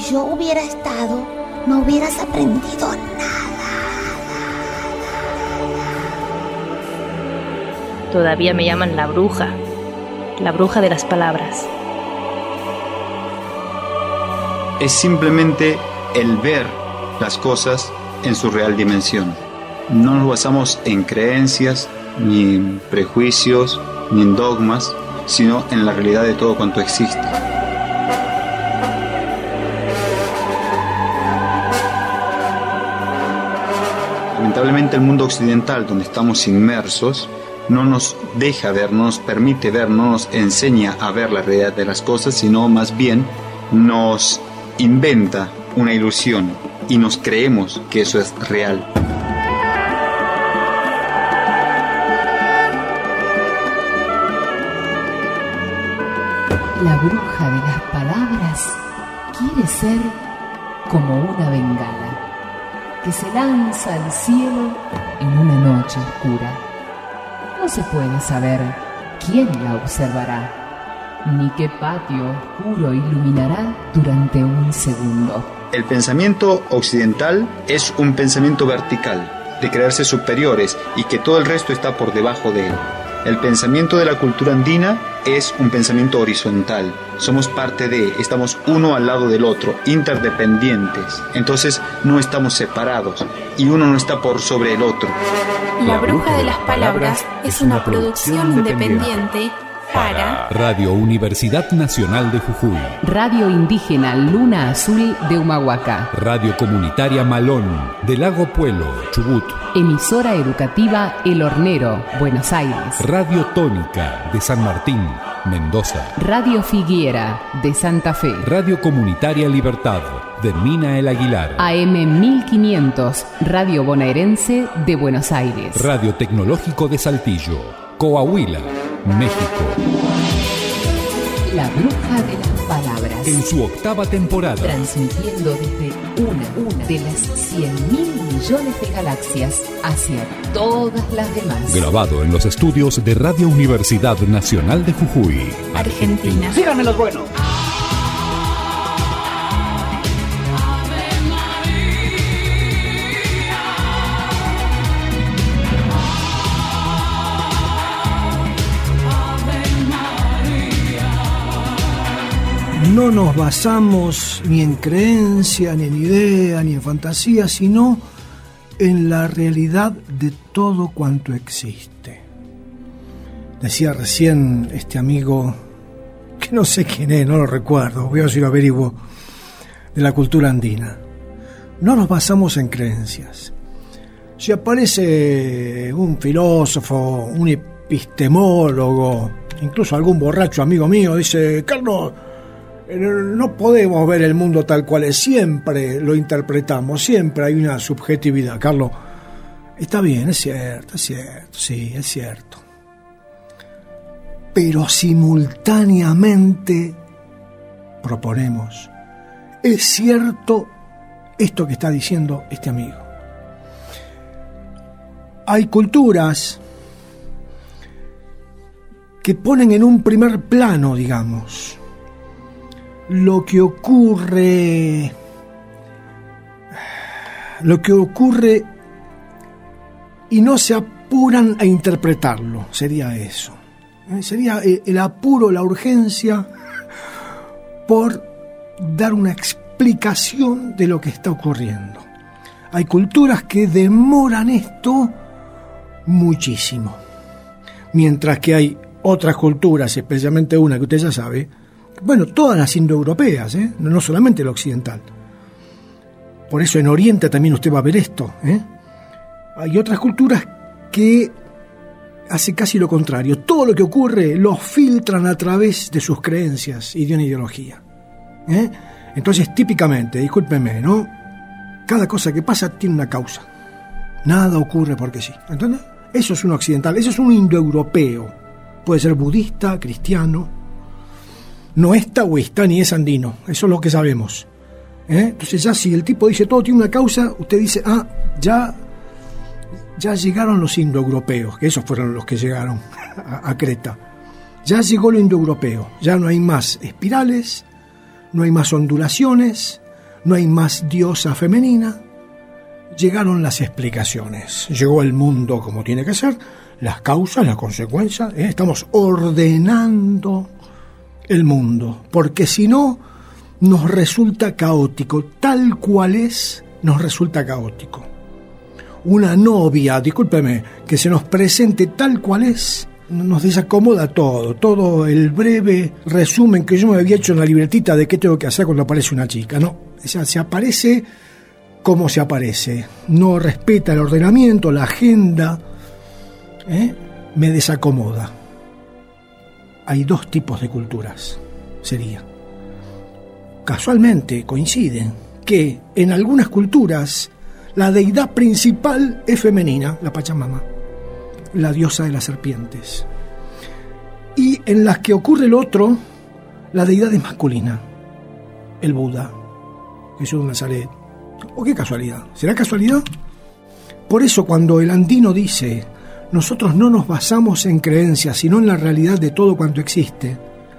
si yo hubiera estado, no hubieras aprendido nada. Todavía me llaman la bruja de las palabras. Es simplemente el ver las cosas en su real dimensión. No nos basamos en creencias, ni en prejuicios, ni en dogmas, sino en la realidad de todo cuanto existe. Lamentablemente el mundo occidental, donde estamos inmersos, no nos deja ver, no nos permite ver, no nos enseña a ver la realidad de las cosas, sino más bien nos inventa una ilusión y nos creemos que eso es real. La bruja de las palabras quiere ser como una bengala que se lanza al cielo en una noche oscura. No se puede saber quién la observará, ni qué patio oscuro iluminará durante un segundo. El pensamiento occidental es un pensamiento vertical, de creerse superiores y que todo el resto está por debajo de él. El pensamiento de la cultura andina es un pensamiento horizontal. Somos parte de, estamos uno al lado del otro, interdependientes. Entonces no estamos separados y uno no está por sobre el otro. La Bruja de las Palabras es una producción independiente para Radio Universidad Nacional de Jujuy, Radio Indígena Luna Azul de Humahuaca, Radio Comunitaria Malón de Lago Puelo, Chubut, Emisora Educativa El Hornero, Buenos Aires, Radio Tónica de San Martín, Mendoza, Radio Figuera de Santa Fe, Radio Comunitaria Libertad de Mina El Aguilar, AM 1500, Radio Bonaerense de Buenos Aires, Radio Tecnológico de Saltillo, Coahuila, México. La Bruja de las Palabras, en su 8ª temporada, transmitiendo desde una de las 100.000 millones de galaxias hacia todas las demás. Grabado en los estudios de Radio Universidad Nacional de Jujuy, Argentina. Síganme los buenos. No nos basamos ni en creencia, ni en idea, ni en fantasía, sino en la realidad de todo cuanto existe. Decía recién este amigo, que no sé quién es, no lo recuerdo, voy a ver si lo averiguo, de la cultura andina. No nos basamos en creencias. Si aparece un filósofo, un epistemólogo, incluso algún borracho amigo mío, dice, Carlos, no podemos ver el mundo tal cual es, siempre lo interpretamos, siempre hay una subjetividad. Carlos, está bien, es cierto, sí, es cierto. Pero simultáneamente proponemos, es cierto esto que está diciendo este amigo. Hay culturas que ponen en un primer plano, digamos, lo que ocurre y no se apuran a interpretarlo, sería eso. Sería el apuro, la urgencia por dar una explicación de lo que está ocurriendo. Hay culturas que demoran esto muchísimo, mientras que hay otras culturas, especialmente una que usted ya sabe, bueno, todas las indoeuropeas, no solamente la occidental. Por eso en Oriente también usted va a ver esto. Hay otras culturas que hacen casi lo contrario. Todo lo que ocurre lo filtran a través de sus creencias y de una ideología. Entonces, típicamente, discúlpenme, ¿no? Cada cosa que pasa tiene una causa. Nada ocurre porque sí. ¿Entendés? Eso es un occidental, eso es un indoeuropeo. Puede ser budista, cristiano. No es taoísta ni es andino, eso es lo que sabemos. Entonces ya si el tipo dice todo tiene una causa, usted dice, ya llegaron los indoeuropeos, que esos fueron los que llegaron a Creta. Ya llegó lo indoeuropeo, ya no hay más espirales, no hay más ondulaciones, no hay más diosa femenina, llegaron las explicaciones. Llegó el mundo como tiene que ser, las causas, las consecuencias, estamos ordenando el mundo, porque si no, nos resulta caótico, tal cual es, nos resulta caótico. Una novia, discúlpeme, que se nos presente tal cual es, nos desacomoda todo el breve resumen que yo me había hecho en la libretita de qué tengo que hacer cuando aparece una chica, ¿no? O sea, se aparece como se aparece, no respeta el ordenamiento, la agenda, me desacomoda. Hay dos tipos de culturas, sería. Casualmente coinciden que en algunas culturas la deidad principal es femenina, la Pachamama, la diosa de las serpientes. Y en las que ocurre lo otro, la deidad es masculina, el Buda, Jesús de Nazaret. ¿O qué casualidad? ¿Será casualidad? Por eso cuando el andino dice, nosotros no nos basamos en creencias, sino en la realidad de todo cuanto existe,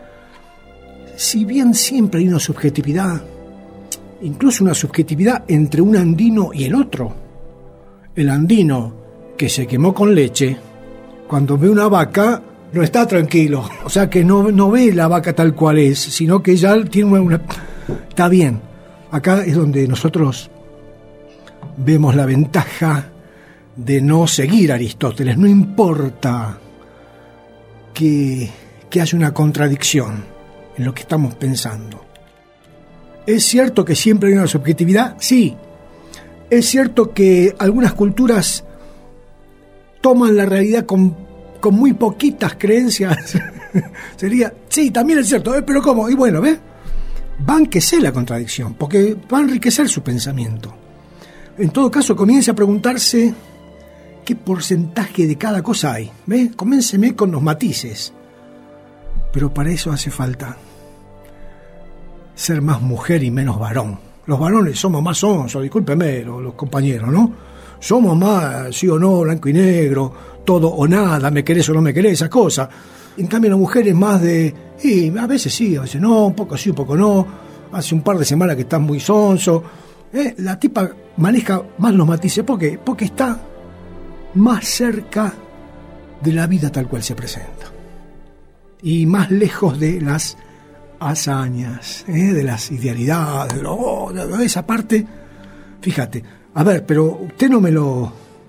si bien siempre hay una subjetividad, incluso una subjetividad entre un andino y el otro. El andino que se quemó con leche, cuando ve una vaca, no está tranquilo. O sea que no ve la vaca tal cual es, sino que ya tiene una... Está bien. Acá es donde nosotros vemos la ventaja de no seguir a Aristóteles. No importa que haya una contradicción en lo que estamos pensando. ¿Es cierto que siempre hay una subjetividad? Sí. ¿Es cierto que algunas culturas toman la realidad con muy poquitas creencias? Sería, sí, también es cierto, pero ¿cómo? Y bueno, ¿ves? Va a enriquecer la contradicción, porque va a enriquecer su pensamiento. En todo caso, comience a preguntarse qué porcentaje de cada cosa hay. ¿Ves? Coménceme con los matices. Pero para eso hace falta ser más mujer y menos varón. Los varones somos más sonsos, discúlpeme los compañeros, ¿no? Somos más sí o no, blanco y negro, todo o nada, me querés o no me querés, esas cosas. En cambio la mujer es más de, a veces sí, a veces no, un poco sí, un poco no. Hace un par de semanas que estás muy sonso. La tipa maneja más los matices. ¿Por qué? Porque está más cerca de la vida tal cual se presenta. Y más lejos de las hazañas, de las idealidades, de esa parte. Fíjate, a ver, pero usted no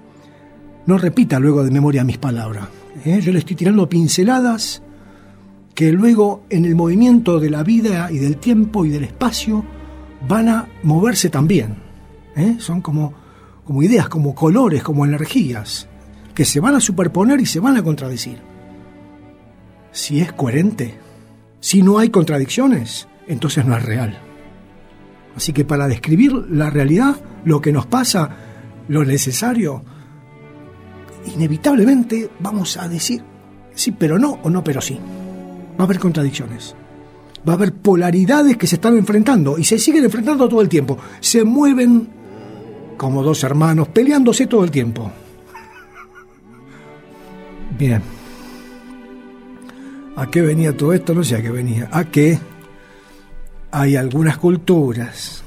repita luego de memoria mis palabras. Yo le estoy tirando pinceladas que luego en el movimiento de la vida y del tiempo y del espacio van a moverse también. Son como ideas, como colores, como energías, que se van a superponer y se van a contradecir. Si es coherente, si no hay contradicciones, entonces no es real. Así que para describir la realidad, lo que nos pasa, lo necesario, inevitablemente vamos a decir sí pero no, o no pero sí. Va a haber contradicciones, va a haber polaridades que se están enfrentando y se siguen enfrentando todo el tiempo. Se mueven como dos hermanos peleándose todo el tiempo. Bien, ¿a qué venía todo esto? No sé a qué venía. A que hay algunas culturas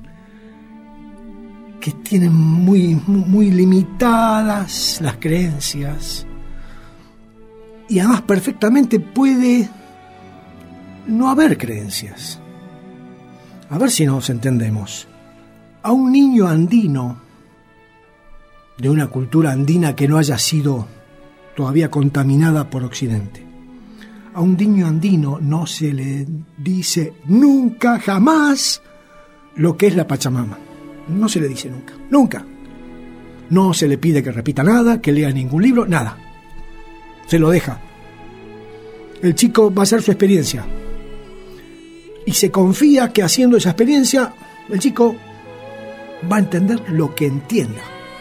que tienen muy, muy limitadas las creencias y además perfectamente puede no haber creencias. A ver si nos entendemos. A un niño andino de una cultura andina que no haya sido todavía contaminada por Occidente, a un niño andino no se le dice nunca, jamás, lo que es la Pachamama. No se le dice nunca, nunca. No se le pide que repita nada, que lea ningún libro, nada. Se lo deja. El chico va a hacer su experiencia. Y se confía que haciendo esa experiencia, el chico va a entender lo que entienda.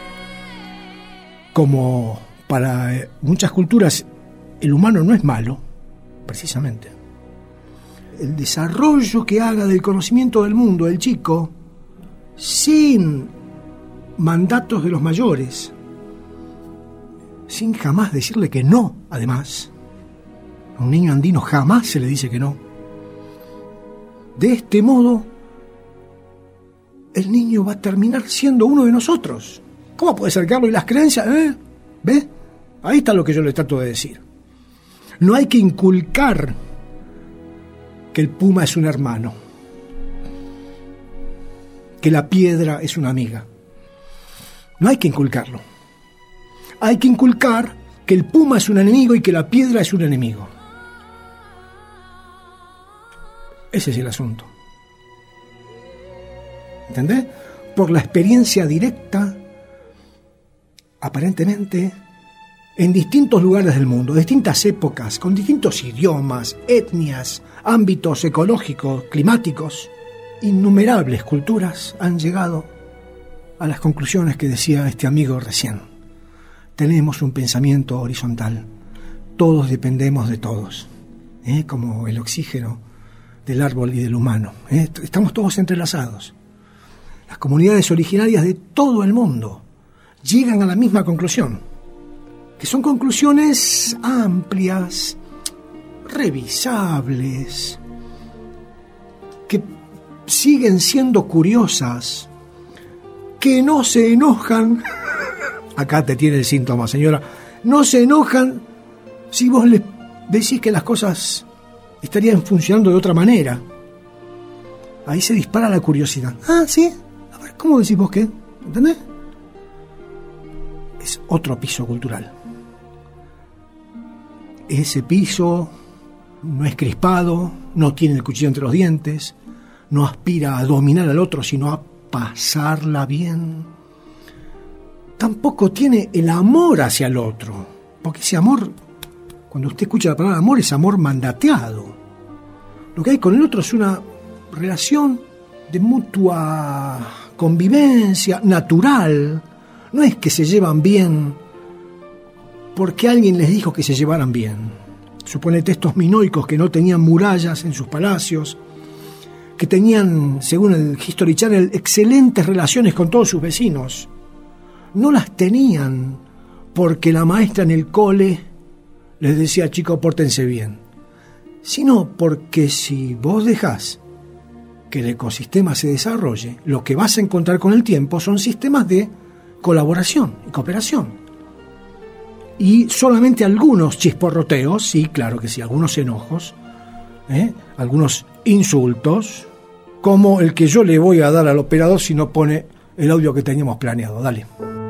Como para muchas culturas el humano no es malo, precisamente. El desarrollo que haga del conocimiento del mundo el chico, sin mandatos de los mayores, sin jamás decirle que no, además. A un niño andino jamás se le dice que no. De este modo, el niño va a terminar siendo uno de nosotros. ¿Cómo puede ser, Carlos? ¿Y las creencias? ¿Ve? Ahí está lo que yo le trato de decir. No hay que inculcar que el puma es un hermano, que la piedra es una amiga. No hay que inculcarlo. Hay que inculcar que el puma es un enemigo y que la piedra es un enemigo. Ese es el asunto. ¿Entendés? Por la experiencia directa, aparentemente, en distintos lugares del mundo, distintas épocas, con distintos idiomas, etnias, ámbitos ecológicos, climáticos, innumerables culturas han llegado a las conclusiones que decía este amigo recién. Tenemos un pensamiento horizontal. Todos dependemos de todos, como el oxígeno del árbol y del humano. Estamos todos entrelazados. Las comunidades originarias de todo el mundo llegan a la misma conclusión, que son conclusiones amplias, revisables, que siguen siendo curiosas, que no se enojan. Acá te tiene el síntoma, señora. No se enojan si vos les decís que las cosas estarían funcionando de otra manera. Ahí se dispara la curiosidad. Ah, ¿sí? A ver, ¿cómo decís vos qué? ¿Entendés? Es otro piso cultural. Ese piso no es crispado, no tiene el cuchillo entre los dientes, no aspira a dominar al otro, sino a pasarla bien. Tampoco tiene el amor hacia el otro, porque ese amor, cuando usted escucha la palabra amor, es amor mandateado. Lo que hay con el otro es una relación de mutua convivencia, natural. No es que se llevan bien porque alguien les dijo que se llevaran bien. Suponete estos minoicos que no tenían murallas en sus palacios, que tenían, según el History Channel, excelentes relaciones con todos sus vecinos. No las tenían porque la maestra en el cole les decía, chicos, pórtense bien, sino porque si vos dejás que el ecosistema se desarrolle, lo que vas a encontrar con el tiempo son sistemas de colaboración y cooperación. Y solamente algunos chisporroteos, sí, claro que sí, algunos enojos, algunos insultos, como el que yo le voy a dar al operador si no pone el audio que teníamos planeado. Dale.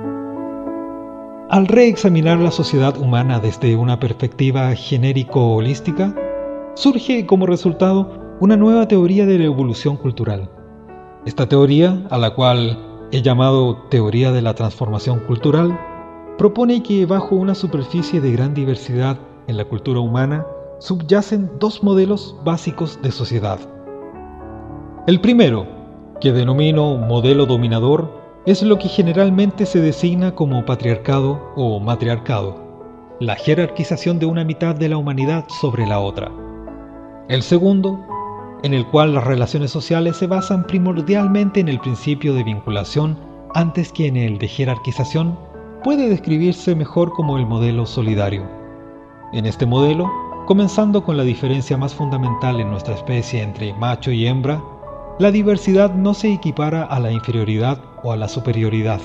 Al reexaminar la sociedad humana desde una perspectiva genérico-holística, surge como resultado una nueva teoría de la evolución cultural. Esta teoría, a la cual he llamado teoría de la transformación cultural, propone que bajo una superficie de gran diversidad en la cultura humana subyacen dos modelos básicos de sociedad. El primero, que denomino modelo dominador, es lo que generalmente se designa como patriarcado o matriarcado, la jerarquización de una mitad de la humanidad sobre la otra. El segundo, en el cual las relaciones sociales se basan primordialmente en el principio de vinculación antes que en el de jerarquización, puede describirse mejor como el modelo solidario. En este modelo, comenzando con la diferencia más fundamental en nuestra especie entre macho y hembra, la diversidad no se equipara a la inferioridad o a la superioridad.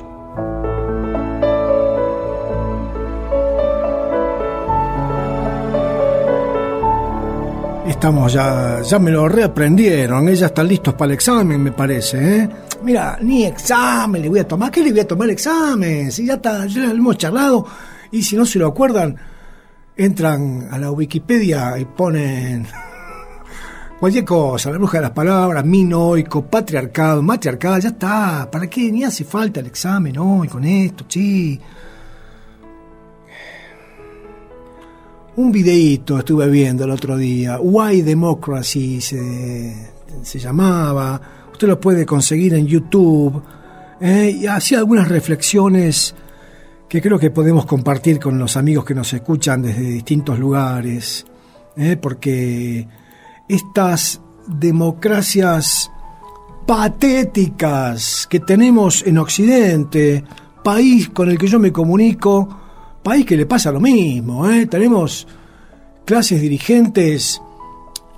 Estamos ya me lo reaprendieron, ya están listos para el examen, me parece, Mira, ni examen le voy a tomar. ¿Qué le voy a tomar el examen? Si ya lo hemos charlado, y si no se lo acuerdan, entran a la Wikipedia y ponen cualquier cosa, la bruja de las palabras, minoico, patriarcado, matriarcado, ya está. ¿Para qué? Ni hace falta el examen hoy con esto, sí. Un videíto estuve viendo el otro día, Why Democracy se llamaba, usted lo puede conseguir en YouTube, y hacía algunas reflexiones que creo que podemos compartir con los amigos que nos escuchan desde distintos lugares, porque estas democracias patéticas que tenemos en Occidente, país con el que yo me comunico, país que le pasa lo mismo, tenemos clases dirigentes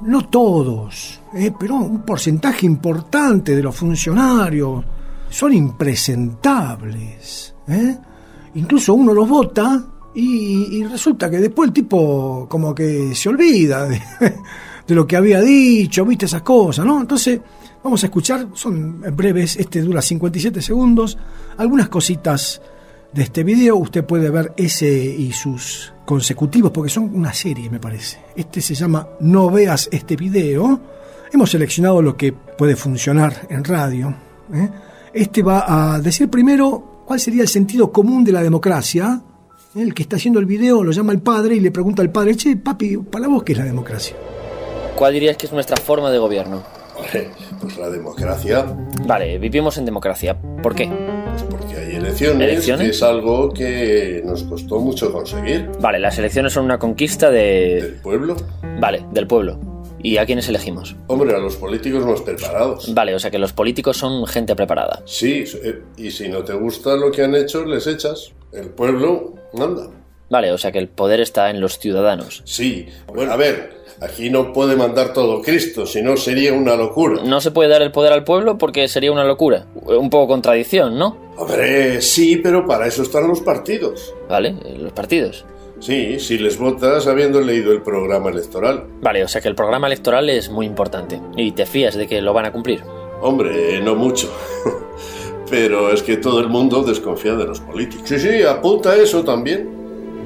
no todos, pero un porcentaje importante de los funcionarios son impresentables. Incluso uno los vota y resulta que después el tipo como que se olvida de lo que había dicho, viste, esas cosas, ¿no? Entonces vamos a escuchar, son breves, dura 57 segundos, algunas cositas de este video. Usted puede ver ese y sus consecutivos, porque son una serie, me parece. Se llama No veas este video. Hemos seleccionado lo que puede funcionar en radio. Va a decir primero cuál sería el sentido común de la democracia. El que está haciendo el video lo llama el padre y le pregunta al padre: che, papi, para vos, ¿qué es la democracia? ¿Cuál dirías que es nuestra forma de gobierno? Pues la democracia. Vale, vivimos en democracia. ¿Por qué? Pues porque hay elecciones, que es algo que nos costó mucho conseguir. Vale, las elecciones son una conquista ¿Del pueblo? Vale, del pueblo. ¿Y a quiénes elegimos? Hombre, a los políticos más preparados. Vale, o sea que los políticos son gente preparada. Sí, y si no te gusta lo que han hecho, les echas. El pueblo manda. Vale, o sea que el poder está en los ciudadanos. Sí, bueno, a ver, aquí no puede mandar todo Cristo, si no sería una locura. No se puede dar el poder al pueblo porque sería una locura. Un poco contradicción, ¿no? Hombre, sí, pero para eso están los partidos. Vale, los partidos. Sí, si les votas habiendo leído el programa electoral. Vale, o sea que el programa electoral es muy importante. ¿Y te fías de que lo van a cumplir? Hombre, no mucho. Pero es que todo el mundo desconfía de los políticos. Sí, apunta eso también.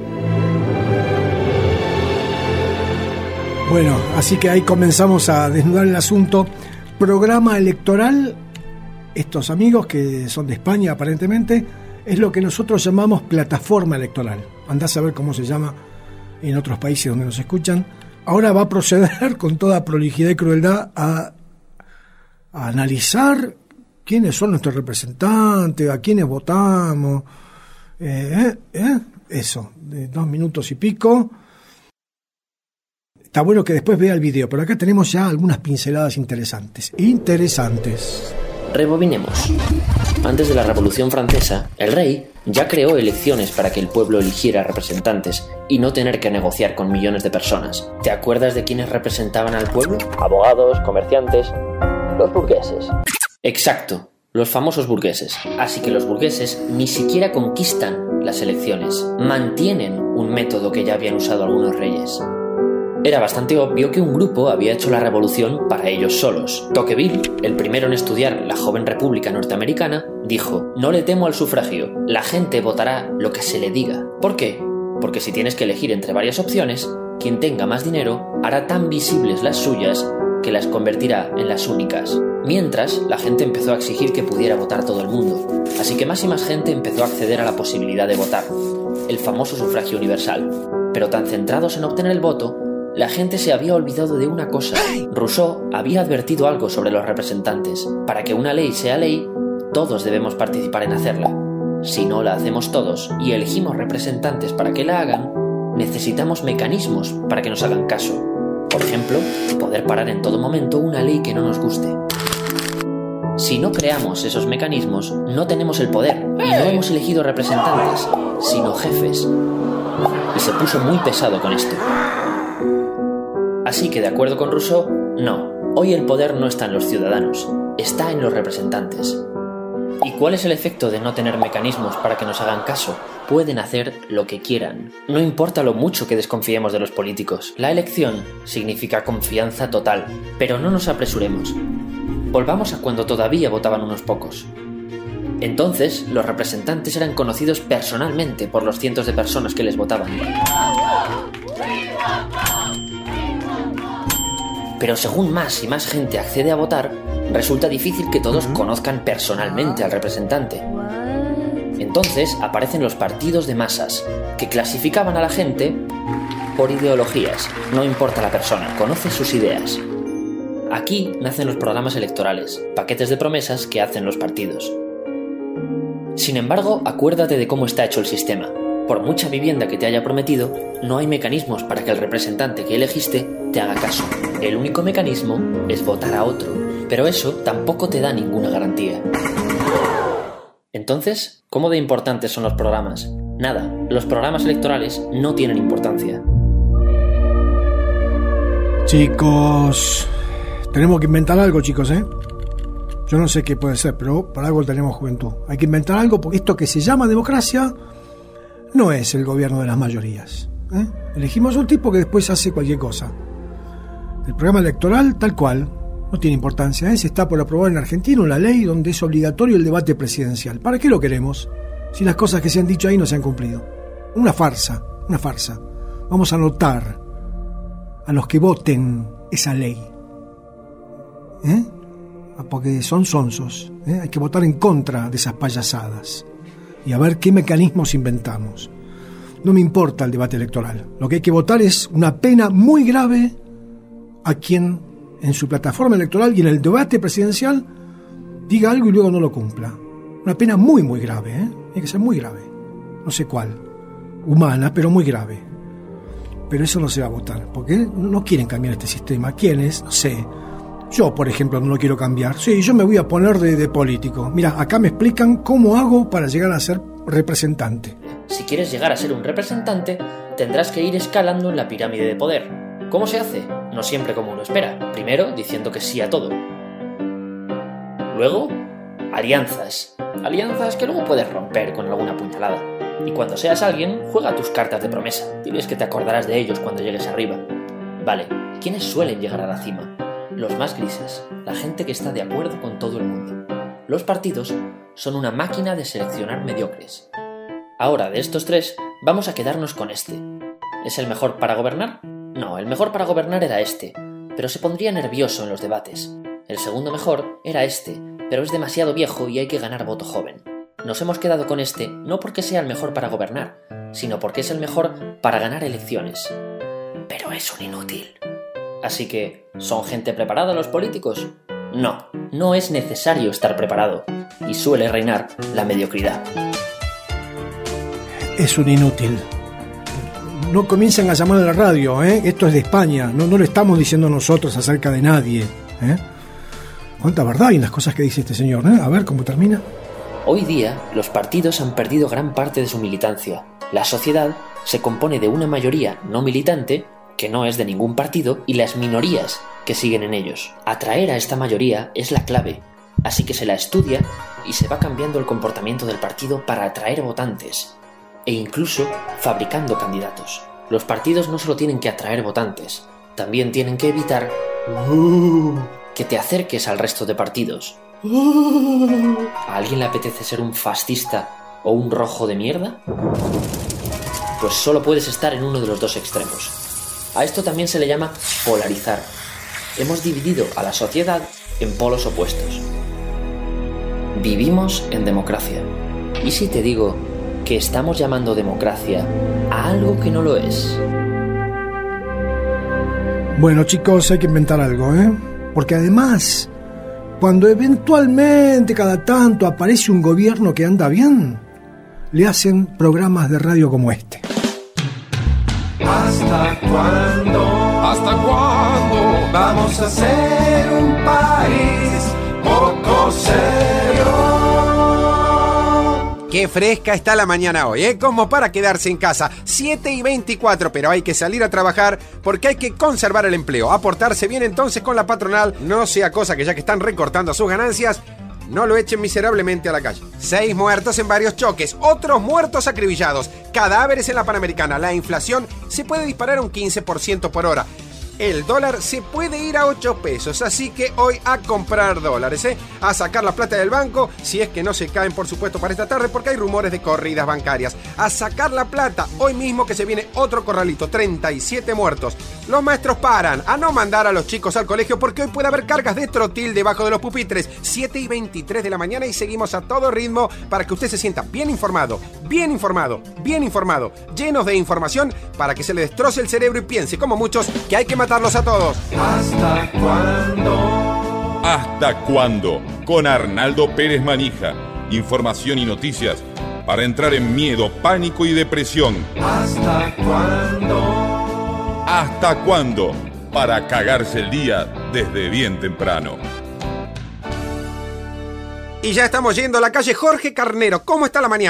Bueno, así que ahí comenzamos a desnudar el asunto. Programa electoral, estos amigos que son de España aparentemente, es lo que nosotros llamamos plataforma electoral. Andás a ver cómo se llama en otros países donde nos escuchan. Ahora va a proceder con toda prolijidad y crueldad a analizar quiénes son nuestros representantes, a quiénes votamos. Eso, de 2 minutos y pico. Está bueno que después vea el video, pero acá tenemos ya algunas pinceladas interesantes. Rebobinemos. Antes de la Revolución Francesa, el rey ya creó elecciones para que el pueblo eligiera representantes y no tener que negociar con millones de personas. ¿Te acuerdas de quiénes representaban al pueblo? Abogados, comerciantes, los burgueses. Exacto, los famosos burgueses. Así que los burgueses ni siquiera conquistan las elecciones, mantienen un método que ya habían usado algunos reyes. Era bastante obvio que un grupo había hecho la revolución para ellos solos. Tocqueville, el primero en estudiar la joven república norteamericana, dijo: no le temo al sufragio, la gente votará lo que se le diga. ¿Por qué? Porque si tienes que elegir entre varias opciones, quien tenga más dinero hará tan visibles las suyas que las convertirá en las únicas. Mientras, la gente empezó a exigir que pudiera votar todo el mundo. Así que más y más gente empezó a acceder a la posibilidad de votar, el famoso sufragio universal. Pero tan centrados en obtener el voto, la gente se había olvidado de una cosa. Rousseau había advertido algo sobre los representantes. Para que una ley sea ley, todos debemos participar en hacerla. Si no la hacemos todos y elegimos representantes para que la hagan, necesitamos mecanismos para que nos hagan caso. Por ejemplo, poder parar en todo momento una ley que no nos guste. Si no creamos esos mecanismos, no tenemos el poder y no hemos elegido representantes, sino jefes. Y se puso muy pesado con esto. Así que, de acuerdo con Rousseau, no, hoy el poder no está en los ciudadanos, está en los representantes. ¿Y cuál es el efecto de no tener mecanismos para que nos hagan caso? Pueden hacer lo que quieran. No importa lo mucho que desconfiemos de los políticos. La elección significa confianza total, pero no nos apresuremos. Volvamos a cuando todavía votaban unos pocos. Entonces, los representantes eran conocidos personalmente por los cientos de personas que les votaban. Pero según más y más gente accede a votar, resulta difícil que todos conozcan personalmente al representante. Entonces aparecen los partidos de masas, que clasificaban a la gente por ideologías. No importa la persona, conoce sus ideas. Aquí nacen los programas electorales, paquetes de promesas que hacen los partidos. Sin embargo, acuérdate de cómo está hecho el sistema. Por mucha vivienda que te haya prometido, no hay mecanismos para que el representante que elegiste te haga caso. El único mecanismo es votar a otro, pero eso tampoco te da ninguna garantía. Entonces, ¿cómo de importantes son los programas? Nada, los programas electorales no tienen importancia. Chicos, tenemos que inventar algo, chicos, ¿eh? Yo no sé qué puede ser, pero por algo tenemos juventud. Hay que inventar algo porque esto que se llama democracia no es el gobierno de las mayorías, ¿eh? Elegimos un tipo que después hace cualquier cosa. El programa electoral, tal cual, no tiene importancia, ¿eh? Se está por aprobar en Argentina una ley donde es obligatorio el debate presidencial. ¿Para qué lo queremos? Si las cosas que se han dicho ahí no se han cumplido. Una farsa, una farsa. Vamos a anotar a los que voten esa ley, ¿eh? Porque son sonsos, ¿eh? Hay que votar en contra de esas payasadas y a ver qué mecanismos inventamos. No me importa el debate electoral. Lo que hay que votar es una pena muy grave a quien en su plataforma electoral y en el debate presidencial diga algo y luego no lo cumpla. Una pena muy, muy grave, ¿eh? Tiene que ser muy grave. No sé cuál. Humana, pero muy grave. Pero eso no se va a votar, porque no quieren cambiar este sistema. ¿Quiénes? No sé. Yo, por ejemplo, no lo quiero cambiar. Sí, yo me voy a poner de político. Mira, acá me explican cómo hago para llegar a ser representante. Si quieres llegar a ser un representante, tendrás que ir escalando en la pirámide de poder. ¿Cómo se hace? No siempre como uno espera. Primero, diciendo que sí a todo. Luego, alianzas. Alianzas que luego puedes romper con alguna puñalada. Y cuando seas alguien, juega tus cartas de promesa. Diles que te acordarás de ellos cuando llegues arriba. Vale, ¿quiénes suelen llegar a la cima? Los más grises, la gente que está de acuerdo con todo el mundo. Los partidos son una máquina de seleccionar mediocres. Ahora, de estos tres, vamos a quedarnos con este. ¿Es el mejor para gobernar? No, el mejor para gobernar era este, pero se pondría nervioso en los debates. El segundo mejor era este, pero es demasiado viejo y hay que ganar voto joven. Nos hemos quedado con este no porque sea el mejor para gobernar, sino porque es el mejor para ganar elecciones. Pero es un inútil. Así que, ¿son gente preparada los políticos? No, no es necesario estar preparado, y suele reinar la mediocridad. Es un inútil. No comiencen a llamar a la radio, ¿eh? Esto es de España, no lo estamos diciendo nosotros acerca de nadie, ¿eh? Cuánta verdad hay en las cosas que dice este señor, ¿eh? A ver cómo termina. Hoy día, los partidos han perdido gran parte de su militancia. La sociedad se compone de una mayoría no militante, que no es de ningún partido, y las minorías que siguen en ellos. Atraer a esta mayoría es la clave, así que se la estudia y se va cambiando el comportamiento del partido para atraer votantes, e incluso fabricando candidatos. Los partidos no solo tienen que atraer votantes, también tienen que evitar que te acerques al resto de partidos. ¿A alguien le apetece ser un fascista o un rojo de mierda? Pues solo puedes estar en uno de los dos extremos. A esto también se le llama polarizar. Hemos dividido a la sociedad en polos opuestos. Vivimos en democracia. ¿Y si te digo que estamos llamando democracia a algo que no lo es? Bueno, chicos, hay que inventar algo, ¿eh? Porque además, cuando eventualmente cada tanto aparece un gobierno que anda bien, le hacen programas de radio como este. ¿Hasta cuándo? ¿Hasta cuándo? Vamos a ser un país poco serio. Qué fresca está la mañana hoy, ¿eh? Como para quedarse en casa. 7:24, pero hay que salir a trabajar porque hay que conservar el empleo. Aportarse bien entonces con la patronal, no sea cosa que ya que están recortando sus ganancias, no lo echen miserablemente a la calle. 6 muertos en varios choques, otros muertos acribillados, cadáveres en la Panamericana. La inflación se puede disparar un 15% por hora. El dólar se puede ir a 8 pesos, así que hoy a comprar dólares, a sacar la plata del banco, si es que no se caen por supuesto para esta tarde porque hay rumores de corridas bancarias. A sacar la plata, hoy mismo que se viene otro corralito, 37 muertos. Los maestros paran a no mandar a los chicos al colegio porque hoy puede haber cargas de trotil debajo de los pupitres. 7:23 de la mañana y seguimos a todo ritmo para que usted se sienta bien informado, bien informado, bien informado, llenos de información para que se le destroce el cerebro y piense, como muchos, que hay que matarlos a todos. ¿Hasta cuándo? ¿Hasta cuándo? Con Arnaldo Pérez Manija. Información y noticias para entrar en miedo, pánico y depresión. ¿Hasta cuándo? ¿Hasta cuándo? Para cagarse el día desde bien temprano. Y ya estamos yendo a la calle Jorge Carnero. ¿Cómo está la mañana?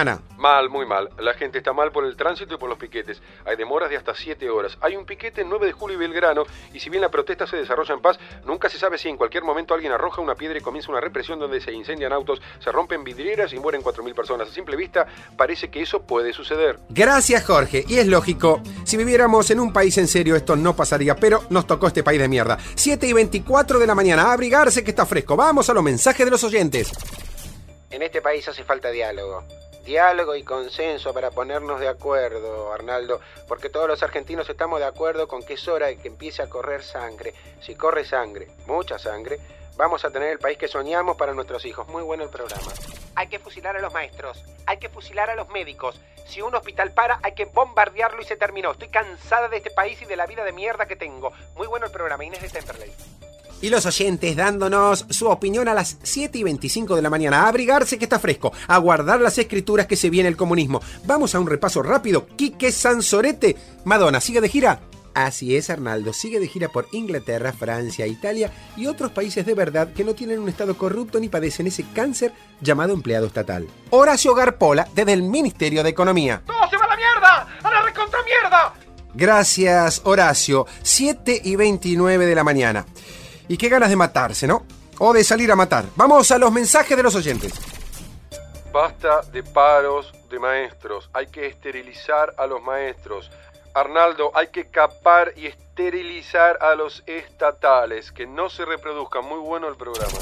Mal, muy mal. La gente está mal por el tránsito y por los piquetes. Hay demoras de hasta 7 horas. Hay un piquete en 9 de julio y Belgrano, y si bien la protesta se desarrolla en paz, nunca se sabe si en cualquier momento alguien arroja una piedra y comienza una represión donde se incendian autos, se rompen vidrieras y mueren 4.000 personas. A simple vista, parece que eso puede suceder. Gracias, Jorge. Y es lógico. Si viviéramos en un país en serio, esto no pasaría, pero nos tocó este país de mierda. 7:24 de la mañana. A abrigarse que está fresco. Vamos a los mensajes de los oyentes. En este país hace falta diálogo. Diálogo y consenso para ponernos de acuerdo, Arnaldo, porque todos los argentinos estamos de acuerdo con que es hora de que empiece a correr sangre. Si corre sangre, mucha sangre, vamos a tener el país que soñamos para nuestros hijos. Muy bueno el programa. Hay que fusilar a los maestros, hay que fusilar a los médicos. Si un hospital para, hay que bombardearlo y se terminó. Estoy cansada de este país y de la vida de mierda que tengo. Muy bueno el programa, Inés de Temperley. Y los oyentes dándonos su opinión a las 7:25 de la mañana. A abrigarse que está fresco. A guardar las escrituras que se viene el comunismo. Vamos a un repaso rápido. Quique Sansorete. Madonna, ¿sigue de gira? Así es, Arnaldo. Sigue de gira por Inglaterra, Francia, Italia y otros países de verdad que no tienen un estado corrupto ni padecen ese cáncer llamado empleado estatal. Horacio Garpola, desde el Ministerio de Economía. ¡Todo se va a la mierda! ¡A la recontra mierda! Gracias, Horacio. 7:29 de la mañana. Y qué ganas de matarse, ¿no? O de salir a matar. Vamos a los mensajes de los oyentes. Basta de paros de maestros. Hay que esterilizar a los maestros. Arnaldo, hay que capar y esterilizar a los estatales. Que no se reproduzcan. Muy bueno el programa.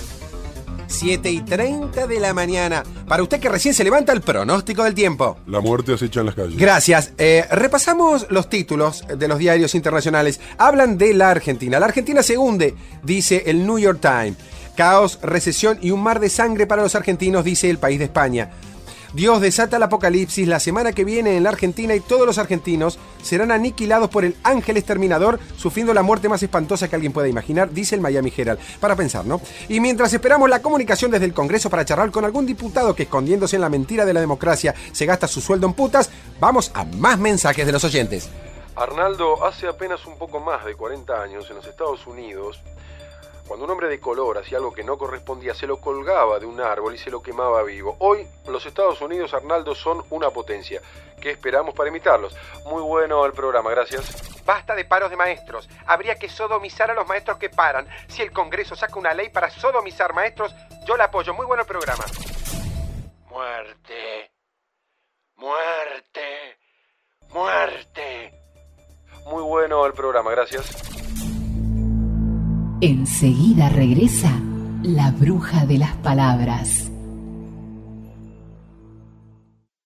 7:30 de la mañana. Para usted que recién se levanta, el pronóstico del tiempo. La muerte acecha en las calles. Gracias. Repasamos los títulos de los diarios internacionales. Hablan de la Argentina. La Argentina se hunde, dice el New York Times. Caos, recesión y un mar de sangre para los argentinos, dice El País de España. Dios desata el apocalipsis la semana que viene en la Argentina y todos los argentinos serán aniquilados por el ángel exterminador, sufriendo la muerte más espantosa que alguien pueda imaginar, dice el Miami Herald. Para pensar, ¿no? Y mientras esperamos la comunicación desde el Congreso para charlar con algún diputado que, escondiéndose en la mentira de la democracia, se gasta su sueldo en putas, vamos a más mensajes de los oyentes. Arnaldo, hace apenas un poco más de 40 años en los Estados Unidos, cuando un hombre de color hacía algo que no correspondía, se lo colgaba de un árbol y se lo quemaba vivo. Hoy, los Estados Unidos, Arnaldo, son una potencia. ¿Qué esperamos para imitarlos? Muy bueno el programa, gracias. Basta de paros de maestros. Habría que sodomizar a los maestros que paran. Si el Congreso saca una ley para sodomizar maestros, yo la apoyo. Muy bueno el programa. Muerte. Muerte. Muerte. Muy bueno el programa, gracias. Enseguida regresa la bruja de las palabras.